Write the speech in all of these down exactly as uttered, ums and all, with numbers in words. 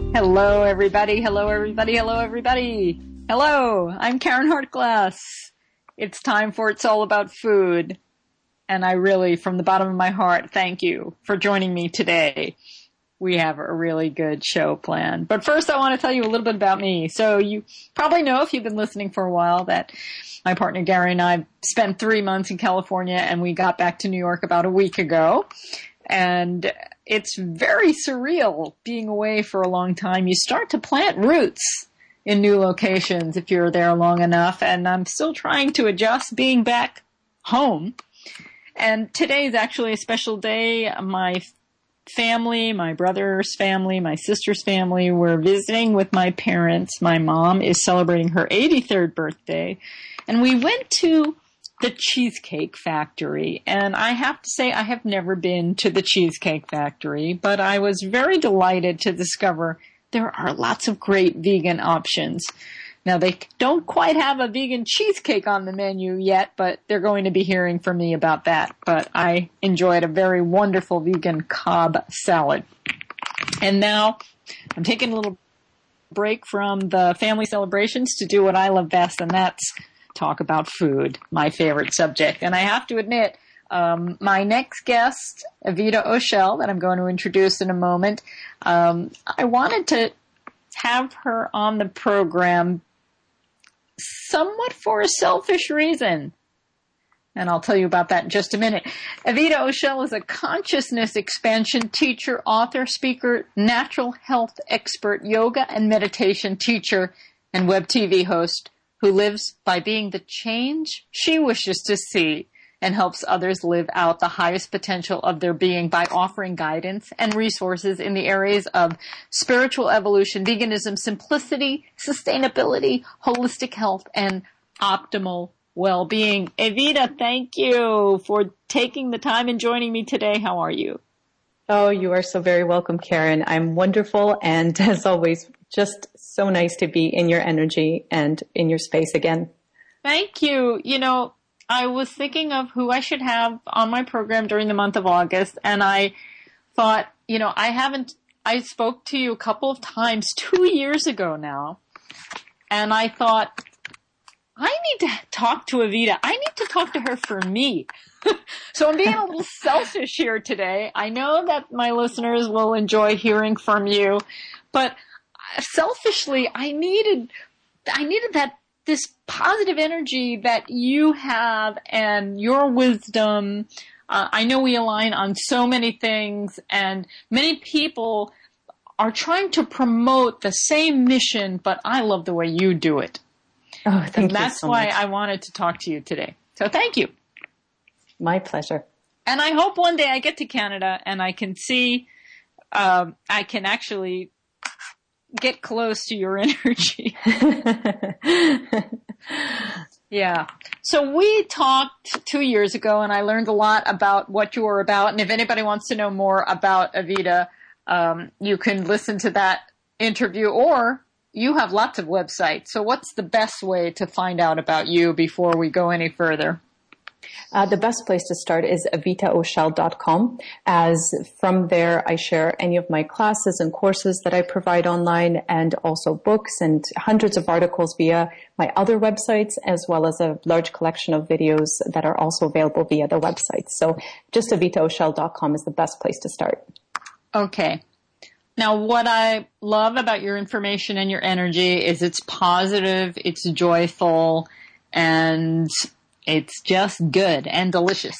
Hello, everybody. Hello, everybody. Hello, everybody. Hello, I'm Karen Hartglass. It's time for It's All About Food. And I really, from the bottom of my heart, thank you for joining me today. We have a really good show planned. But first, I want to tell you a little bit about me. So you probably know, if you've been listening for a while, that my partner Gary and I spent three months in California, and we got back to New York about a week ago. And it's very surreal being away for a long time. You start to plant roots in new locations if you're there long enough. And I'm still trying to adjust being back home. And today is actually a special day. My family, my brother's family, my sister's family, were visiting with my parents. My mom is celebrating her eighty-third birthday. And we went to the Cheesecake Factory. And I have to say, I have never been to the Cheesecake Factory, but I was very delighted to discover there are lots of great vegan options. Now, they don't quite have a vegan cheesecake on the menu yet, but they're going to be hearing from me about that. But I enjoyed a very wonderful vegan Cobb salad. And now I'm taking a little break from the family celebrations to do what I love best, and that's talk about food, my favorite subject. And I have to admit, um, my next guest, Evita Oshel, that I'm going to introduce in a moment, um, I wanted to have her on the program somewhat for a selfish reason. And I'll tell you about that in just a minute. Evita Oshel is a consciousness expansion teacher, author, speaker, natural health expert, yoga and meditation teacher, and web T V host who lives by being the change she wishes to see and helps others live out the highest potential of their being by offering guidance and resources in the areas of spiritual evolution, veganism, simplicity, sustainability, holistic health, and optimal well-being. Evita, thank you for taking the time and joining me today. How are you? Oh, you are so very welcome, Karen. I'm wonderful, and as always, just so nice to be in your energy and in your space again. Thank you. You know, I was thinking of who I should have on my program during the month of August, and I thought, you know, I haven't, I spoke to you a couple of times two years ago now, and I thought, I need to talk to Evita. I need to talk to her for me. So I'm being a little selfish here today. I know that my listeners will enjoy hearing from you, but selfishly, I needed, I needed that, this positive energy that you have and your wisdom. Uh, I know we align on so many things, and many people are trying to promote the same mission, but I love the way you do it. Oh, thank and you that's so why much. I wanted to talk to you today. So thank you. My pleasure. And I hope one day I get to Canada and I can see, um, I can actually get close to your energy. Yeah. So we talked two years ago, and I learned a lot about what you were about. And if anybody wants to know more about Evita, um, you can listen to that interview, or you have lots of websites. So what's the best way to find out about you before we go any further? Uh, the best place to start is evita oshel dot com, as from there I share any of my classes and courses that I provide online, and also books and hundreds of articles via my other websites, as well as a large collection of videos that are also available via the website. So just evita oshel dot com is the best place to start. Okay. Now, what I love about your information and your energy is it's positive, it's joyful, and it's just good and delicious.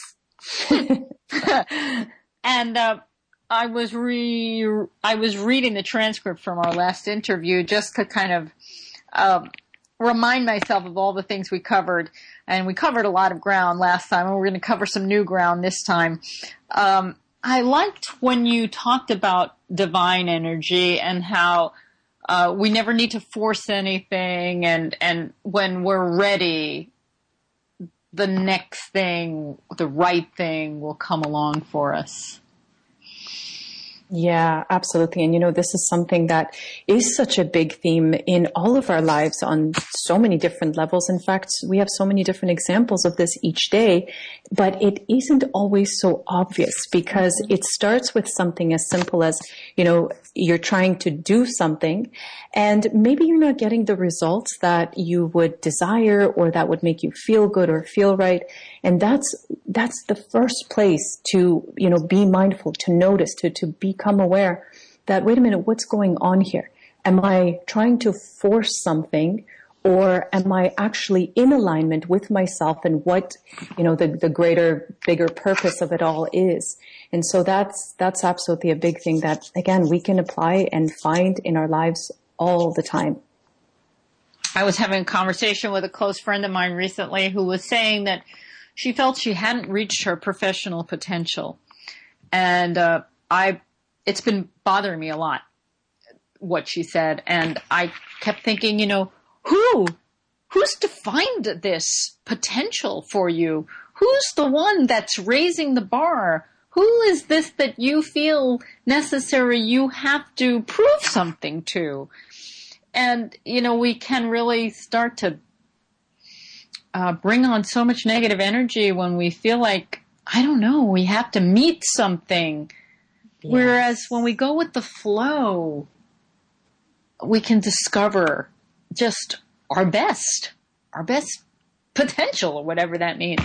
And uh, I was re I was reading the transcript from our last interview just to kind of uh, remind myself of all the things we covered. And we covered a lot of ground last time, and we're going to cover some new ground this time. Um, I liked when you talked about divine energy and how uh, we never need to force anything, and and when we're ready, the next thing, the right thing will come along for us. Yeah, absolutely. And you know, this is something that is such a big theme in all of our lives on so many different levels. In fact, we have so many different examples of this each day, but it isn't always so obvious because it starts with something as simple as, you know, you're trying to do something and maybe you're not getting the results that you would desire or that would make you feel good or feel right. And that's, that's the first place to, you know, be mindful, to notice, to, to become aware that, wait a minute, what's going on here? Am I trying to force something or am I actually in alignment with myself and what, you know, the, the greater, bigger purpose of it all is? And so that's, that's absolutely a big thing that, again, we can apply and find in our lives all the time. I was having a conversation with a close friend of mine recently who was saying that she felt she hadn't reached her professional potential. And, uh, I, it's been bothering me a lot, what she said. And I kept thinking, you know, who, who's defined this potential for you? Who's the one that's raising the bar? Who is this that you feel necessary you have to prove something to? And, you know, we can really start to Uh, bring on so much negative energy when we feel like, I don't know, we have to meet something. Yes. Whereas when we go with the flow, we can discover just our best, our best potential or whatever that means.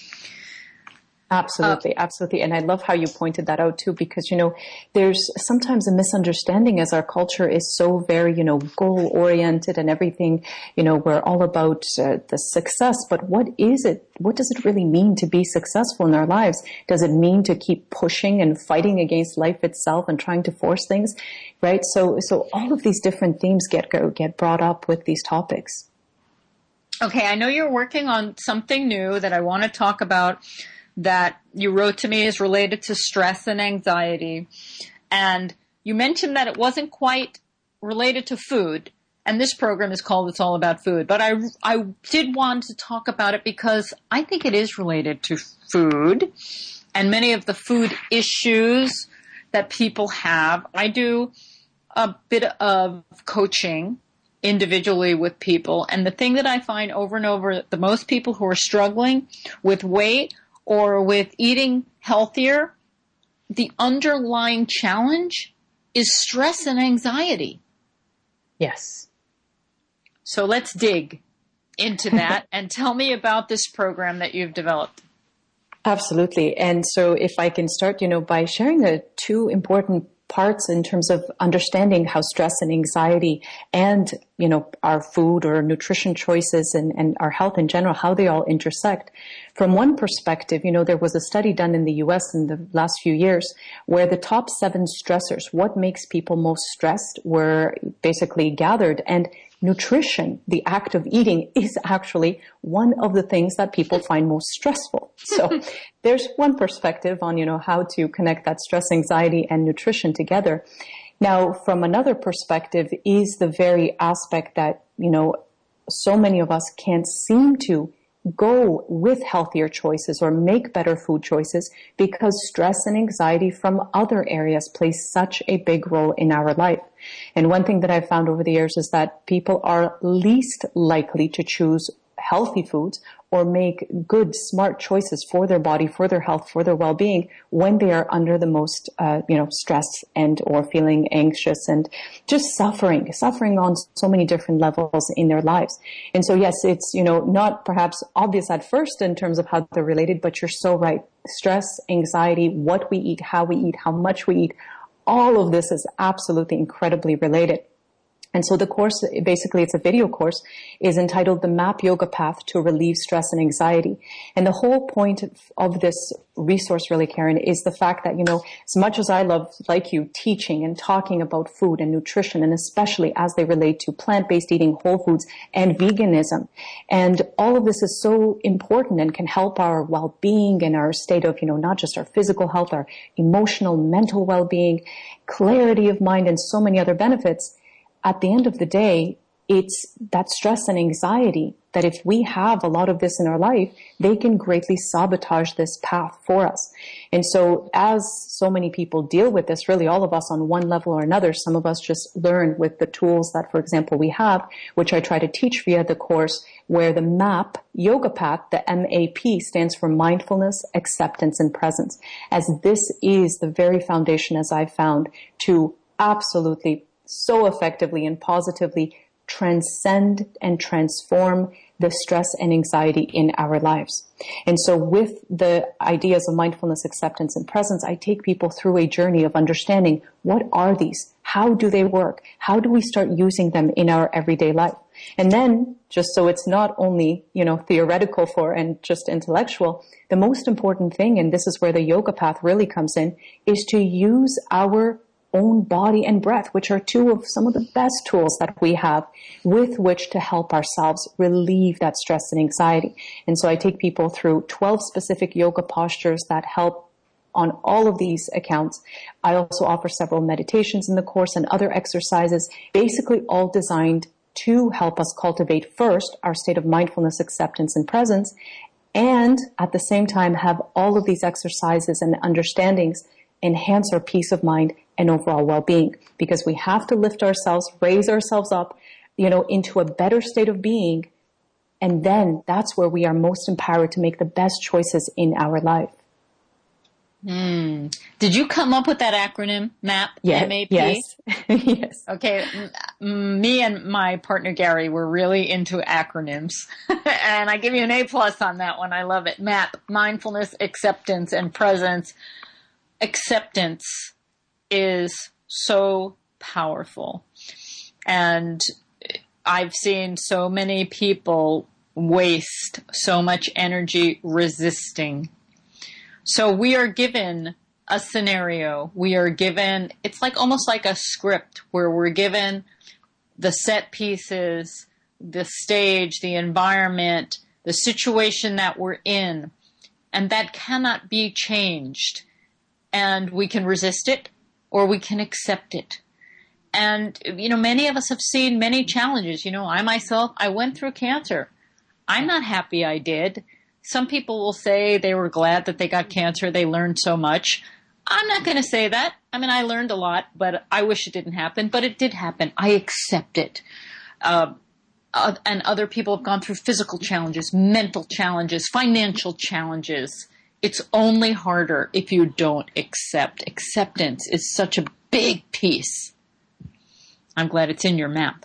Absolutely, uh, absolutely. And I love how you pointed that out too, because, you know, there's sometimes a misunderstanding as our culture is so very, you know, goal oriented and everything, you know, we're all about uh, the success. But what is it? What does it really mean to be successful in our lives? Does it mean to keep pushing and fighting against life itself and trying to force things? Right. So, so all of these different themes get, go, get brought up with these topics. Okay. I know you're working on something new that I want to talk about, that you wrote to me is related to stress and anxiety. And you mentioned that it wasn't quite related to food. And this program is called It's All About Food. But I, I did want to talk about it because I think it is related to food and many of the food issues that people have. I do a bit of coaching individually with people. And the thing that I find over and over, the most people who are struggling with weight or with eating healthier, the underlying challenge is stress and anxiety. Yes. So let's dig into that and tell me about this program that you've developed. Absolutely. And so if I can start, you know, by sharing the two important parts in terms of understanding how stress and anxiety and, you know, our food or nutrition choices and, and our health in general, how they all intersect. From one perspective, you know, there was a study done in the U S in the last few years where the top seven stressors, what makes people most stressed, were basically gathered. And nutrition, the act of eating, is actually one of the things that people find most stressful. So there's one perspective on, you know, how to connect that stress, anxiety, and nutrition together. Now, from another perspective is the very aspect that, you know, so many of us can't seem to go with healthier choices or make better food choices because stress and anxiety from other areas play such a big role in our life. And one thing that I've found over the years is that people are least likely to choose healthy foods or make good, smart choices for their body, for their health, for their well-being when they are under the most, uh, you know, stress and or feeling anxious and just suffering, suffering on so many different levels in their lives. And so, yes, it's, you know, not perhaps obvious at first in terms of how they're related, but you're so right. Stress, anxiety, what we eat, how we eat, how much we eat, all of this is absolutely incredibly related. And so the course, basically it's a video course, is entitled The MAP Yoga Path to Relieve Stress and Anxiety. And the whole point of this resource really, Karen, is the fact that, you know, as much as I love, like you, teaching and talking about food and nutrition, and especially as they relate to plant-based eating, whole foods, and veganism. And all of this is so important and can help our well-being and our state of, you know, not just our physical health, our emotional, mental well-being, clarity of mind, and so many other benefits. At the end of the day, it's that stress and anxiety that if we have a lot of this in our life, they can greatly sabotage this path for us. And so as so many people deal with this, really all of us on one level or another, some of us just learn with the tools that, for example, we have, which I try to teach via the course, where the MAP yoga path, the M A P, stands for mindfulness, acceptance, and presence, as this is the very foundation, as I've found, to absolutely so effectively and positively transcend and transform the stress and anxiety in our lives. And so with the ideas of mindfulness, acceptance, and presence, I take people through a journey of understanding, what are these? How do they work? How do we start using them in our everyday life? And then, just so it's not only, you know, theoretical for and just intellectual, the most important thing, and this is where the yoga path really comes in, is to use our own body and breath, which are two of some of the best tools that we have with which to help ourselves relieve that stress and anxiety. And so I take people through twelve specific yoga postures that help on all of these accounts. I also offer several meditations in the course and other exercises, basically all designed to help us cultivate first our state of mindfulness, acceptance, and presence, and at the same time have all of these exercises and understandings enhance our peace of mind and overall well-being, because we have to lift ourselves, raise ourselves up, you know, into a better state of being. And then that's where we are most empowered to make the best choices in our life. Mm. Did you come up with that acronym, MAP? Yeah, M A P? Yes. Yes. Okay. M- me and my partner Gary were really into acronyms, and I give you an A plus on that one. I love it. MAP, mindfulness, acceptance, and presence. Acceptance is so powerful. And I've seen so many people waste so much energy resisting. So we are given a scenario. We are given, it's like almost like a script where we're given the set pieces, the stage, the environment, the situation that we're in, and that cannot be changed. And we can resist it or we can accept it. And, you know, many of us have seen many challenges. You know, I myself, I went through cancer. I'm not happy I did. Some people will say they were glad that they got cancer. They learned so much. I'm not going to say that. I mean, I learned a lot, but I wish it didn't happen. But it did happen. I accept it. Uh, uh, and other people have gone through physical challenges, mental challenges, financial challenges. It's only harder if you don't accept. Acceptance is such a big piece. I'm glad it's in your map.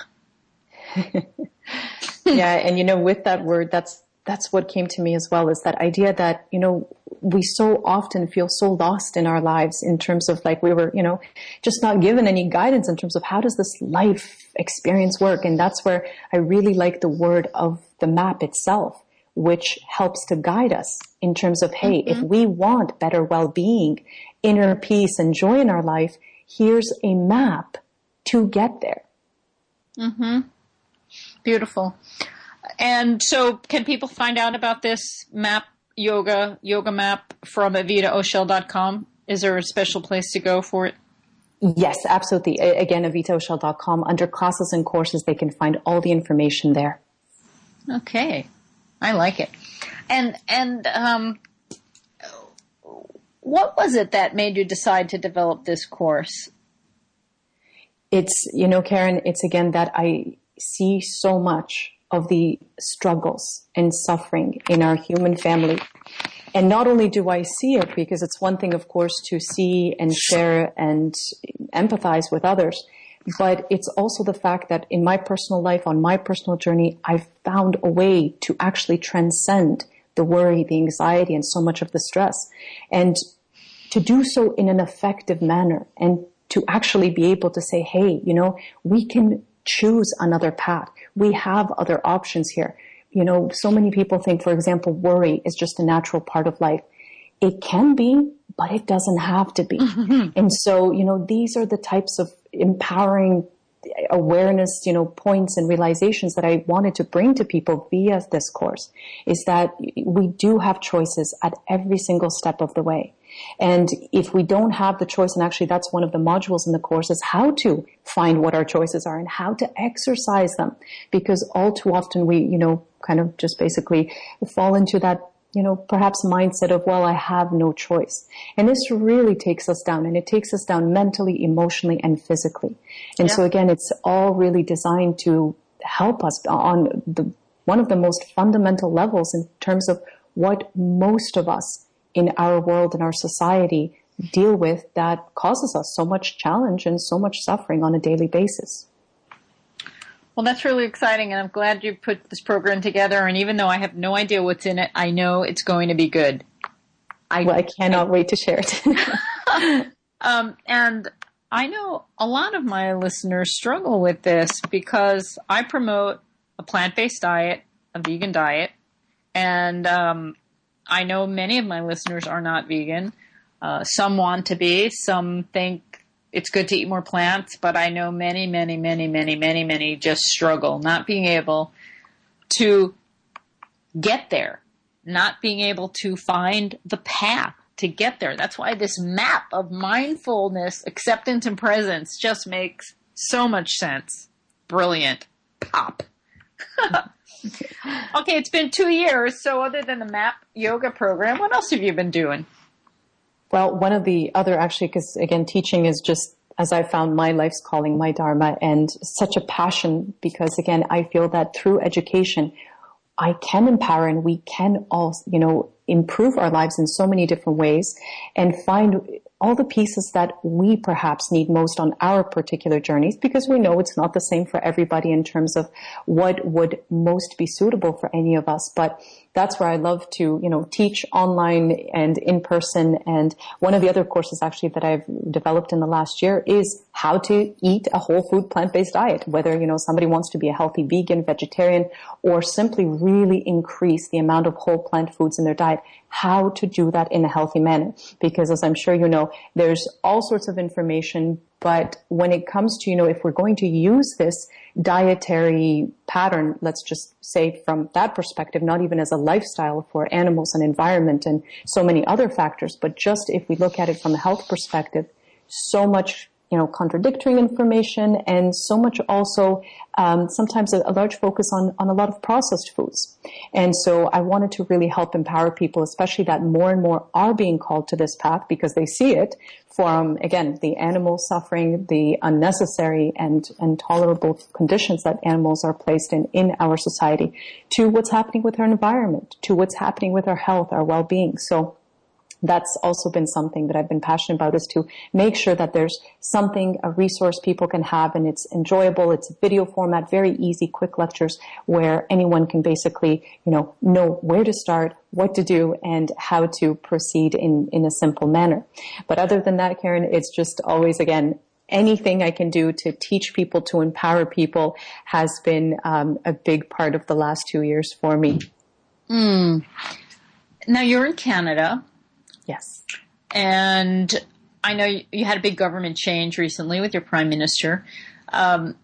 Yeah, and you know, with that word, that's that's what came to me as well, is that idea that, you know, we so often feel so lost in our lives in terms of, like, we were, you know, just not given any guidance in terms of how does this life experience work. And that's where I really like the word of the map itself, which helps to guide us in terms of, hey, mm-hmm. if we want better well-being, inner peace, and joy in our life, here's a map to get there. Mm-hmm. Beautiful. And so can people find out about this map, yoga, yoga map from avita oshel dot com? Is there a special place to go for it? Yes, absolutely. Again, avita oshel dot com. Under classes and courses, they can find all the information there. Okay. I like it. And, and, um, what was it that made you decide to develop this course? It's, you know, Karen, it's again that I see so much of the struggles and suffering in our human family. And not only do I see it, because it's one thing, of course, to see and share and empathize with others, but it's also the fact that in my personal life, on my personal journey, I've found a way to actually transcend the worry, the anxiety, and so much of the stress. And to do so in an effective manner, and to actually be able to say, hey, you know, we can choose another path. We have other options here. You know, so many people think, for example, worry is just a natural part of life. It can be, but it doesn't have to be. Mm-hmm. And so, you know, these are the types of empowering awareness, you know, points and realizations that I wanted to bring to people via this course, is that we do have choices at every single step of the way. And if we don't have the choice, and actually that's one of the modules in the course, is how to find what our choices are and how to exercise them. Because all too often we, you know, kind of just basically fall into that, you know, perhaps mindset of, well, I have no choice. And this really takes us down, and it takes us down mentally, emotionally, and physically. And yeah. so again, it's all really designed to help us on the one of the most fundamental levels in terms of what most of us in our world and our society deal with that causes us so much challenge and so much suffering on a daily basis. Well, that's really exciting, and I'm glad you put this program together. And even though I have no idea what's in it, I know it's going to be good. I, well, I cannot I, wait to share it. um, and I know a lot of my listeners struggle with this because I promote a plant-based diet, a vegan diet, and um, I know many of my listeners are not vegan. Uh, some want to be. Some think it's good to eat more plants, but I know many, many, many, many, many, many just struggle not being able to get there, not being able to find the path to get there. That's why this map of mindfulness, acceptance, and presence just makes so much sense. Brilliant. Pop. Okay, it's been two years, so other than the MAP yoga program, what else have you been doing? Well, one of the other, actually, because again, teaching is just, as I found, my life's calling, my dharma, and such a passion because, again, I feel that through education, I can empower and we can all, you know, improve our lives in so many different ways and find all the pieces that we perhaps need most on our particular journeys, because we know it's not the same for everybody in terms of what would most be suitable for any of us. But that's where I love to, you know, teach online and in person. And one of the other courses actually that I've developed in the last year is how to eat a whole food plant-based diet, whether, you know, somebody wants to be a healthy vegan, vegetarian, or simply really increase the amount of whole plant foods in their diet, how to do that in a healthy manner. Because as I'm sure you know, there's all sorts of information, but when it comes to, you know, if we're going to use this dietary pattern, let's just say from that perspective, not even as a lifestyle for animals and environment and so many other factors, but just if we look at it from a health perspective, so much, you know, contradictory information and so much also um, sometimes a, a large focus on, on a lot of processed foods. And so I wanted to really help empower people, especially that more and more are being called to this path because they see it from, again, the animal suffering, the unnecessary and intolerable conditions that animals are placed in in our society, to what's happening with our environment, to what's happening with our health, our well-being. So that's also been something that I've been passionate about, is to make sure that there's something, a resource people can have, and it's enjoyable. It's a video format, very easy, quick lectures where anyone can basically, you know, know where to start, what to do, and how to proceed in, in a simple manner. But other than that, Karen, it's just always, again, anything I can do to teach people, to empower people has been um, a big part of the last two years for me. Mm. Now you're in Canada. Yes. And I know you had a big government change recently with your prime minister. Um,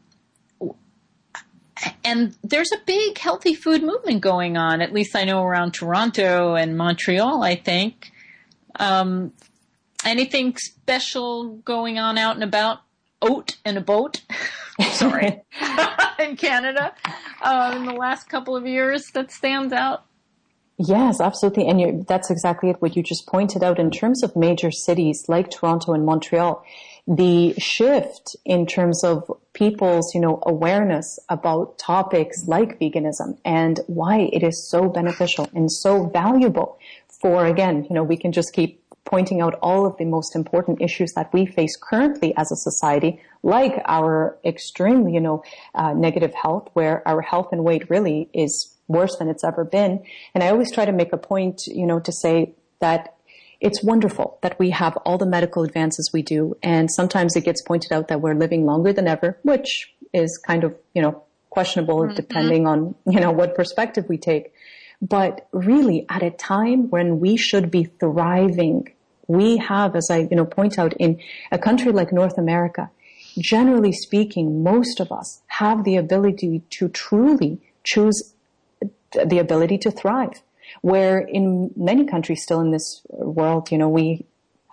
and there's a big healthy food movement going on, at least I know around Toronto and Montreal, I think. Um, anything special going on out and about? Oat and a boat? Sorry. In Canada uh, in the last couple of years that stands out? Yes, absolutely. And you're, that's exactly it, what you just pointed out. In terms of major cities like Toronto and Montreal, the shift in terms of people's, you know, awareness about topics like veganism and why it is so beneficial and so valuable for, again, you know, we can just keep pointing out all of the most important issues that we face currently as a society, like our extremely, you know, uh, negative health, where our health and weight really is worse than it's ever been. And I always try to make a point, you know, to say that it's wonderful that we have all the medical advances we do. And sometimes it gets pointed out that we're living longer than ever, which is kind of, you know, questionable mm-hmm. depending on, you know, what perspective we take. But really at a time when we should be thriving, we have, as I, you know, point out, in a country like North America, generally speaking, most of us have the ability to truly choose the ability to thrive, where in many countries still in this world, you know, we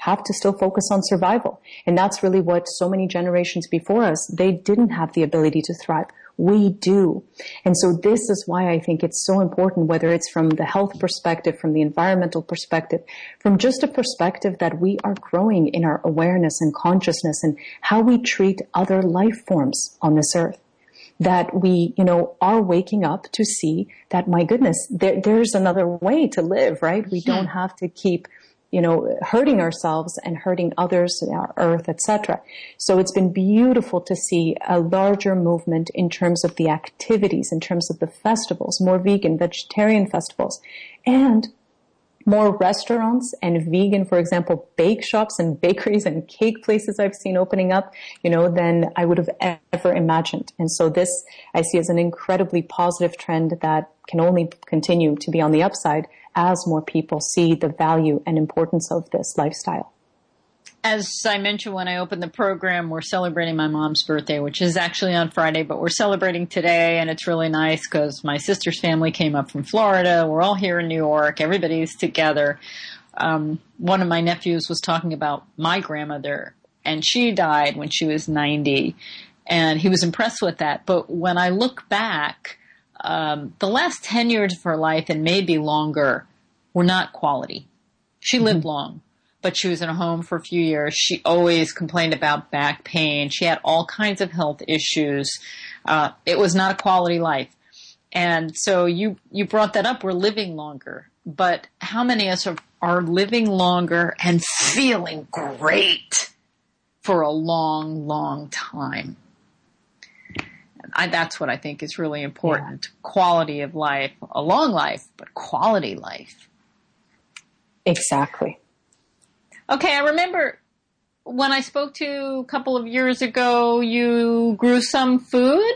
have to still focus on survival. And that's really what so many generations before us, they didn't have the ability to thrive. We do. And so this is why I think it's so important, whether it's from the health perspective, from the environmental perspective, from just a perspective that we are growing in our awareness and consciousness and how we treat other life forms on this earth. That we, you know, are waking up to see that, my goodness, there, there's another way to live, right? We don't have to keep, you know, hurting ourselves and hurting others, our earth, et cetera. So it's been beautiful to see a larger movement in terms of the activities, in terms of the festivals, more vegan, vegetarian festivals, and more restaurants and vegan, for example, bake shops and bakeries and cake places I've seen opening up, you know, than I would have ever imagined. And so this I see as an incredibly positive trend that can only continue to be on the upside as more people see the value and importance of this lifestyle. As I mentioned when I opened the program, we're celebrating my mom's birthday, which is actually on Friday, but we're celebrating today, and it's really nice because my sister's family came up from Florida. We're all here in New York. Everybody's together. Um, one of my nephews was talking about my grandmother, and she died when she was ninety, and he was impressed with that. But when I look back, um, the last ten years of her life, and maybe longer, were not quality. She lived mm-hmm. long. But she was in a home for a few years. She always complained about back pain. She had all kinds of health issues. Uh, it was not a quality life. And so you, you brought that up. We're living longer. But how many of us are, are living longer and feeling great for a long, long time? I, that's what I think is really important. Yeah. Quality of life. A long life, but quality life. Exactly. Okay, I remember when I spoke to you a couple of years ago, you grew some food?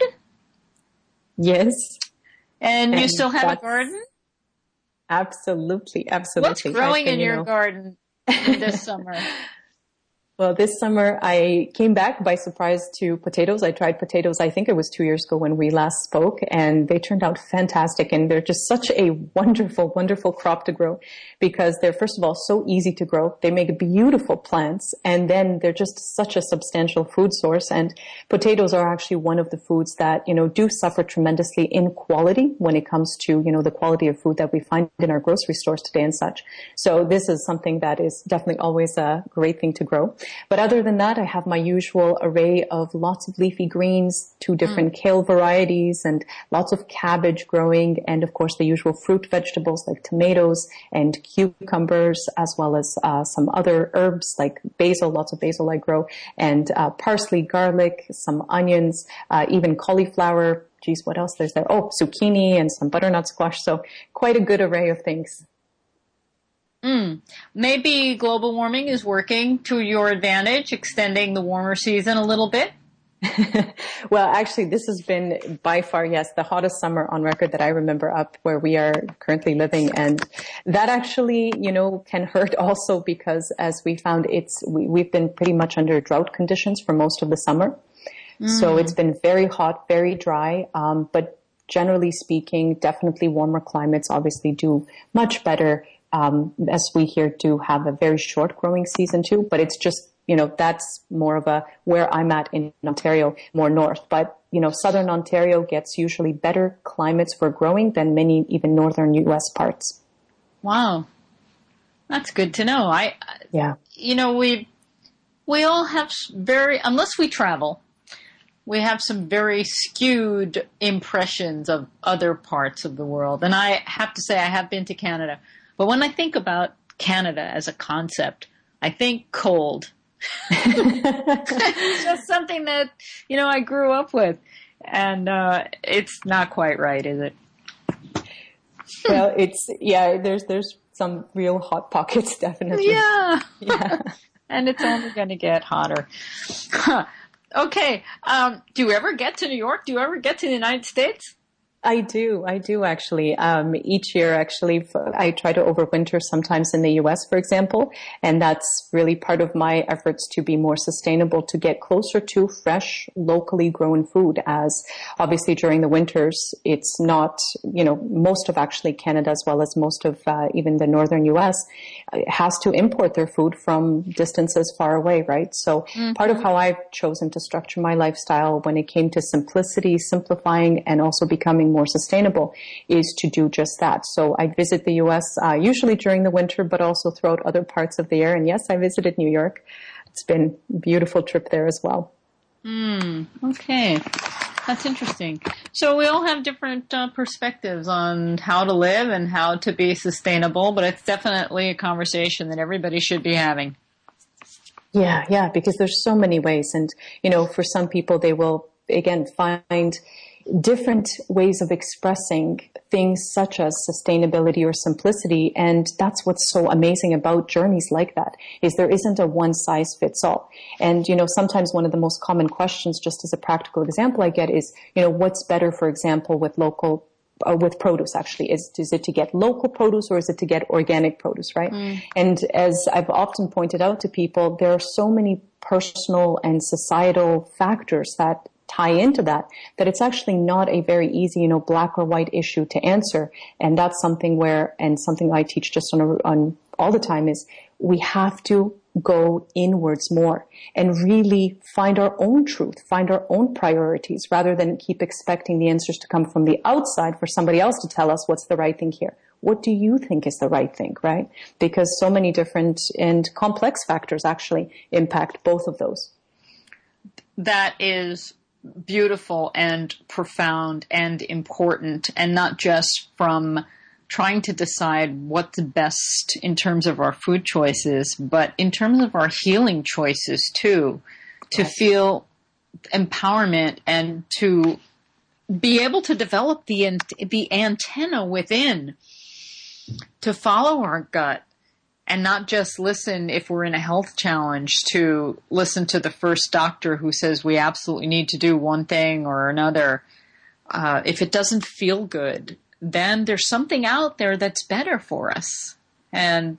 Yes. And, and you still have a garden? Absolutely, absolutely. What's growing been, in your you know, garden this summer? Well, this summer I came back by surprise to potatoes. I tried potatoes, I think it was two years ago when we last spoke, and they turned out fantastic. And they're just such a wonderful, wonderful crop to grow because they're, first of all, so easy to grow. They make beautiful plants, and then they're just such a substantial food source. And potatoes are actually one of the foods that, you know, do suffer tremendously in quality when it comes to, you know, the quality of food that we find in our grocery stores today and such. So this is something that is definitely always a great thing to grow. But other than that, I have my usual array of lots of leafy greens, two different mm. kale varieties, and lots of cabbage growing, and of course the usual fruit vegetables like tomatoes and cucumbers, as well as uh, some other herbs like basil, lots of basil I grow, and uh, parsley, garlic, some onions, uh, even cauliflower. Geez, what else is there? Oh, zucchini and some butternut squash. So quite a good array of things. Mm. Maybe global warming is working to your advantage, extending the warmer season a little bit. Well, actually, this has been by far, yes, the hottest summer on record that I remember up where we are currently living. And that actually, you know, can hurt also because as we found it's, we, we've been pretty much under drought conditions for most of the summer. Mm. So it's been very hot, very dry. Um, but generally speaking, definitely warmer climates obviously do much better. Um, as we here do have a very short growing season too, but it's just, you know, that's more of a, where I'm at in Ontario, more north. But, you know, southern Ontario gets usually better climates for growing than many even northern U S parts. Wow. That's good to know. I, yeah. You know, we, we all have very, unless we travel, we have some very skewed impressions of other parts of the world. And I have to say, I have been to Canada. But when I think about Canada as a concept, I think cold. It's just something that, you know, I grew up with. And uh, it's not quite right, is it? Well, it's, yeah, there's there's some real hot pockets, definitely. Yeah. Yeah. And it's only going to get hotter. Huh. Okay. Um, do you ever get to New York? Do you ever get to the United States? I do. I do actually. Um, each year, actually, I try to overwinter sometimes in the U S, for example, and that's really part of my efforts to be more sustainable, to get closer to fresh, locally grown food. As obviously during the winters, it's not, you know, most of actually Canada, as well as most of uh, even the northern U S, has to import their food from distances far away, right? So mm-hmm. part of how I've chosen to structure my lifestyle when it came to simplicity, simplifying, and also becoming more sustainable is to do just that. So I visit the U S uh, usually during the winter, but also throughout other parts of the year. And yes, I visited New York. It's been a beautiful trip there as well. Mm, okay. That's interesting. So we all have different uh, perspectives on how to live and how to be sustainable, but it's definitely a conversation that everybody should be having. Yeah, yeah, because there's so many ways. And, you know, for some people, they will, again, find different ways of expressing things such as sustainability or simplicity. And that's what's so amazing about journeys like that, is there isn't a one size fits all. And, you know, sometimes one of the most common questions, just as a practical example I get, is, you know, what's better, for example, with local Uh, with produce actually? Is, is it to get local produce or is it to get organic produce, right? Mm. And as I've often pointed out to people, there are so many personal and societal factors that tie into that, that it's actually not a very easy, you know, black or white issue to answer. And that's something where, and something I teach just on, a, on all the time, is we have to go inwards more and really find our own truth, find our own priorities, rather than keep expecting the answers to come from the outside for somebody else to tell us what's the right thing here. What do you think is the right thing, right? Because so many different and complex factors actually impact both of those. That is beautiful and profound and important, and not just from trying to decide what's best in terms of our food choices, but in terms of our healing choices too, to yes. feel empowerment and to be able to develop the the antenna within to follow our gut and not just listen, if we're in a health challenge, to listen to the first doctor who says we absolutely need to do one thing or another. Uh, if it doesn't feel good, then there's something out there that's better for us. And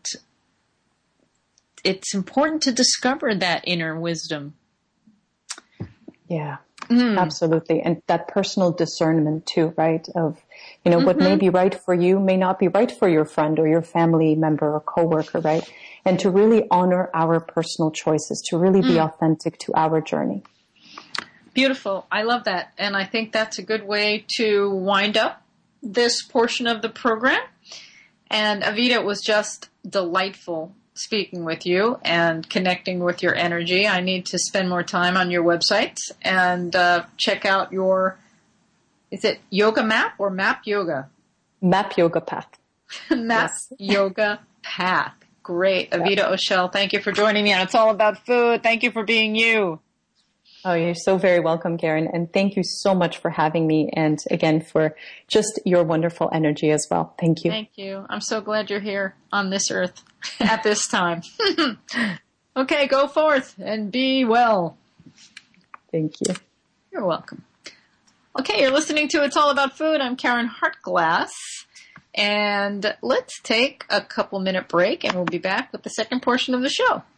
it's important to discover that inner wisdom. Yeah, mm. absolutely. And that personal discernment too, right? Of, you know, mm-hmm. what may be right for you may not be right for your friend or your family member or coworker, right? And to really honor our personal choices, to really mm. be authentic to our journey. Beautiful. I love that. And I think that's a good way to wind up this portion of the program. And Avita, it was just delightful speaking with you and connecting with your energy. I need to spend more time on your website and uh, check out your, is it Yoga Map or Map Yoga? Map Yoga Path. Map yes. Yoga Path. Great. Yep. Avita Oshel, thank you for joining me on It's All About Food. Thank you for being you. Oh, you're so very welcome, Karen. And thank you so much for having me. And again, for just your wonderful energy as well. Thank you. Thank you. I'm so glad you're here on this earth at this time. Okay, go forth and be well. Thank you. You're welcome. Okay, you're listening to It's All About Food. I'm Karen Hartglass. And let's take a couple minute break and we'll be back with the second portion of the show.